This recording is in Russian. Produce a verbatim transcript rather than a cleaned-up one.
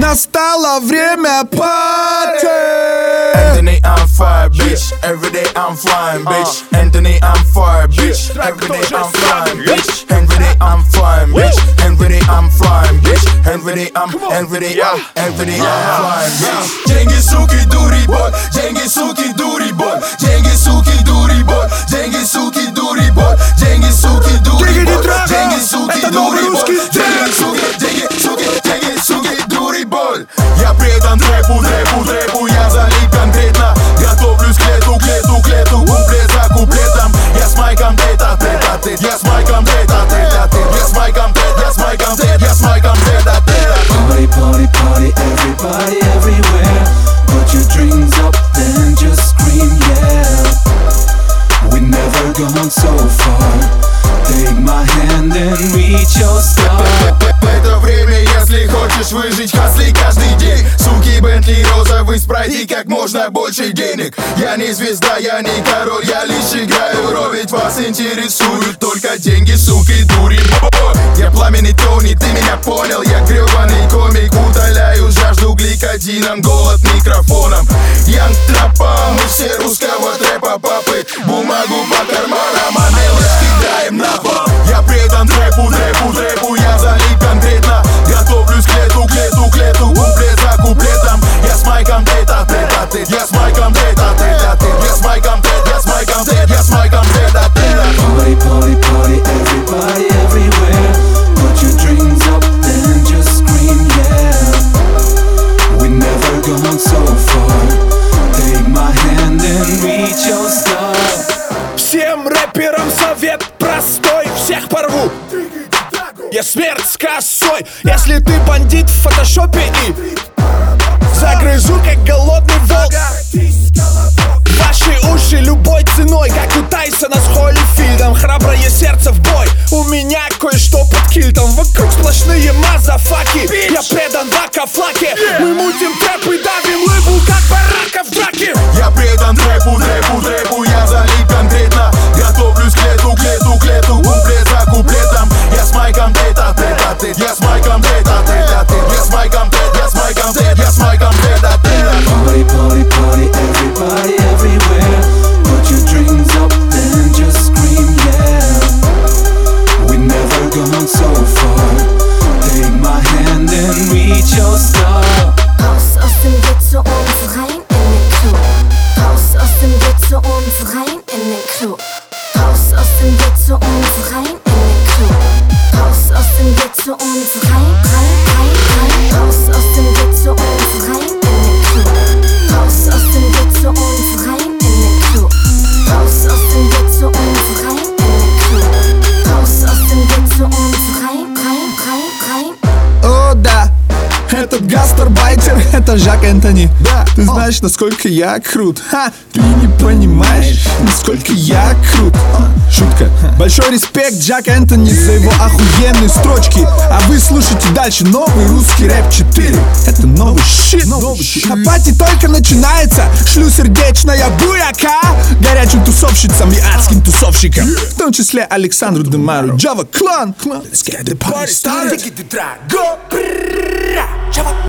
Настало время пати. Anthony, I'm fire, bitch. Every day I'm flying, bitch. Anthony, I'm fire, bitch. Every day I'm flying, bitch. Every day I'm flying, bitch. Every day I'm flying, bitch. Every day I'm, every day I'm, every day I'm flying, bitch. Деньги, суки, дури, бот. Деньги, суки, дури, бот. Деньги, суки, дури, бот. Деньги, суки, дури, бот. Деньги, суки, дури, бот. Деньги, суки, дури, бот. Деньги, суки, деньги, суки, деньги, суки, дури, бот. Я предан трэпу, трэпу, трэпу. Я залип конкретно. Готовлюсь к лету, к лету, к лету. Куплет за куплетом. Я с майком тет-а-тет-а-тет. Я с майком тет-а-тет-а-тет. Я с майком тет, я с майком тет, я с майком тет-а-тет-а-тет. Party, party, party, everybody, everywhere. Put your drinks up, then just scream, yeah. We never gone so far. Take my hand and reach your star. Это время, если хочешь выжить, хасли каждый день. Суки, Бентли, розовый спрайт и как можно больше денег. Я не звезда, я не король, я лишь играю роль. Ведь вас интересуют только деньги, суки, дури. Я пламенный Тони, ты меня понял. Я гребаный комик, утоляю жажду гликодином, голод микрофоном. Янг Трапа, мы все русского трэпа папы. Бумагу по карманам, а мелочь кидаем на пол. Я предан трэпу, трэпу, трэпу. Я залип конкретно. Готовлюсь к лету, к лету, к лету. Куплет за куплетом. Я с майком тет-а-тет-а-тет. Я с майком тет-а-тет-а-тет. Я с майком тет, я с майком тет, я с майком тет-а-тет-а-тет. Party, party, party, everybody, everywhere. Put your drinks up, then just scream, yeah. We never gone so far. Take my hand and reach your star. Всем рэперам совет простой, всех порву. Я смерть с косой. Если ты бандит в фотошопе и загрызу, как голодный волк ваши уши любой ценой, как у Тайсона с Холлифилдом. Храброе сердце в бой, у меня кое-что под кильтом. Вокруг сплошные мазафаки. Я предан вака-флаке. Мы мутим трэп и давим лыбу, как барака в драке. Я предан трэпу, трэпу, трэпу. Я залип конкретно. Готовлюсь к лету, к лету, к лету. Куплет за куплетом. Я с майком тет-а-тет-а-тет. Я с майком тет-а-тет-а-тет. Я с майком тет, я с майком тет, я с майком тет-а-тет-а-тет. Party, party, party, everybody, everywhere. Put your drinks up, then just scream, yeah. We never gone so far. Take my hand and reach your star. Raus aus dem Ghetto und rein in den Club. Raus aus dem Ghetto und rein in den Club. Raus aus dem Ghetto und rein in den Club. Raus aus dem Ghetto und rein, rein, rein, rein. Raus aus dem Ghetto und rein in den Club. Raus aus dem Ghetto und rein in den Club. Raus aus dem Ghetto und rein in den Club. Raus aus dem Ghetto und rein, rein, rein, rein. О, да, этот гастарбайтер, это Жак Энтони. Да, ты знаешь, насколько я крут. Ха, ты не понимаешь, насколько я крут. Шутка. Большой респект Жак Энтони за его охуенные строчки. А вы слушайте дальше новый русский рэп четыре. Это новый щит. А пати только начинается. Шлю сердечная буяка горячим тусовщицам и адским тусовщикам, в том числе Александру Демару, Java Clan. Let's get the party started.